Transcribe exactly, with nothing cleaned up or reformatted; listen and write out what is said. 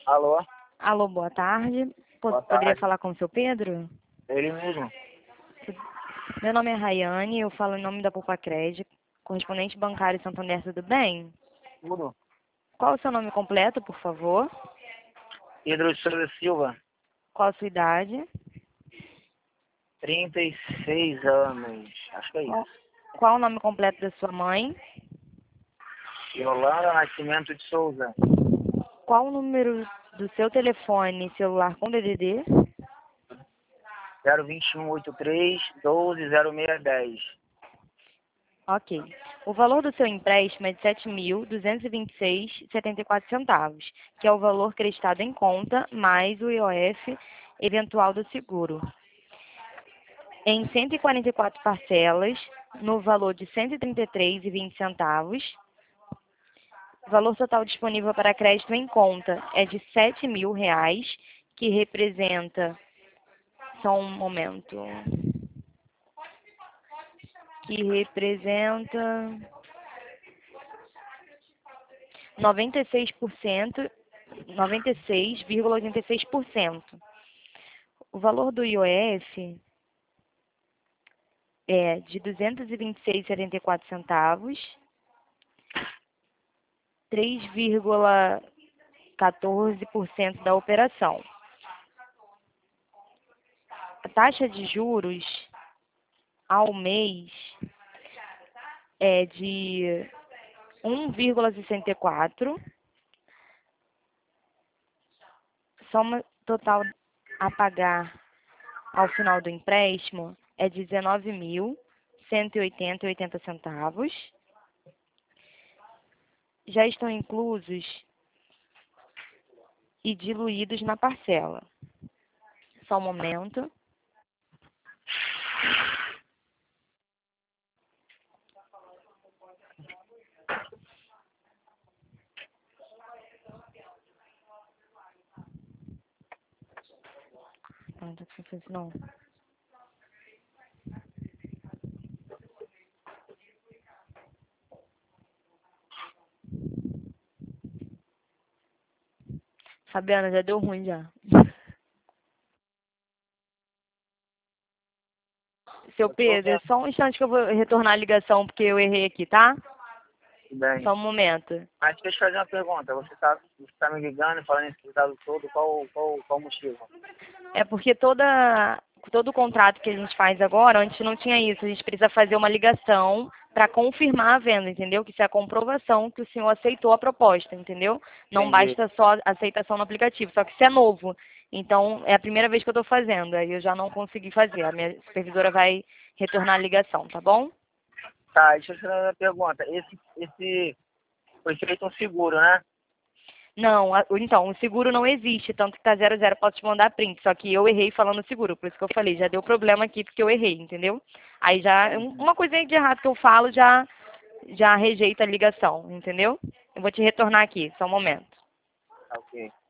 Alô? Alô, boa tarde. Po- Boa Poderia tarde. falar com o seu Pedro? Ele mesmo. Meu nome é Rayane, eu falo em nome da Poupa-Crédito, correspondente bancário Santander, tudo bem? Tudo. Qual o seu nome completo, por favor? Pedro de Souza Silva. Qual a sua idade? trinta e seis anos. Acho que é Qual, isso. qual o nome completo da sua mãe? Yolanda Nascimento de Souza. Qual o número do seu telefone celular com D D D? zero dois um oito três doze zero seis dez. Ok. O valor do seu empréstimo é de sete mil duzentos e vinte e seis vírgula setenta e quatro centavos, que é o valor creditado em conta, mais o I O F eventual do seguro. Em cento e quarenta e quatro parcelas, no valor de cento e trinta e três reais e vinte centavos. O valor total disponível para crédito em conta é de sete mil reais, que representa, só um momento, que representa noventa e seis por cento, noventa e seis vírgula oitenta e seis por cento. O valor do I O F é de duzentos e vinte e seis reais e setenta e quatro centavos, três vírgula quatorze por cento da operação. A taxa de juros ao mês é de um vírgula sessenta e quatro, soma total a pagar ao final do empréstimo é dezenove mil cento e oitenta reais e oitenta centavos. Já estão inclusos e diluídos na parcela. Só um momento. Não, não tá conseguindo fazer, não. Fabiana, já deu ruim já. Seu Eu tô Pedro, é vendo. só um instante que eu vou retornar a ligação, porque eu errei aqui, tá? Tudo bem. Só um momento. Mas deixa eu te fazer uma pergunta. Você está você tá me ligando e falando esse dado todo, qual, qual, qual o motivo? É porque toda, todo o contrato que a gente faz agora, antes não tinha isso. A gente precisa fazer uma ligação para confirmar a venda, entendeu? Que isso é a comprovação que o senhor aceitou a proposta, entendeu? Não Entendi. basta só a aceitação no aplicativo, só que isso é novo. Então, é a primeira vez que eu estou fazendo, aí eu já não consegui fazer. A minha supervisora vai retornar a ligação, tá bom? Tá, deixa eu te fazer uma pergunta. Esse, esse foi feito um seguro, né? Não, a- então, o seguro não existe, tanto que tá zero zero, posso te mandar print, só que eu errei falando seguro, por isso que eu falei, já deu problema aqui porque eu errei, entendeu? Aí já, um- uma coisinha de errado que eu falo já, já rejeita a ligação, entendeu? Eu vou te retornar aqui, só um momento. Tá, ok.